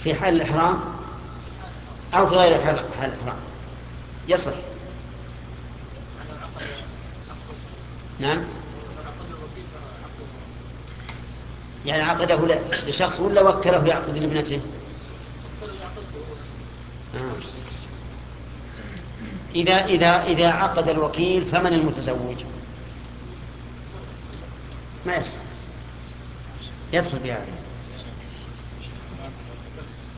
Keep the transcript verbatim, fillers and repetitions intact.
في حال الإحرام أو في غير حال حال الإحرام يصح. نعم، يعني عقده لشخص ولا وكله يعقد لابنته؟ آه. إذا إذا إذا عقد الوكيل فمن المتزوج؟ ما يصح، يدخل بهذا.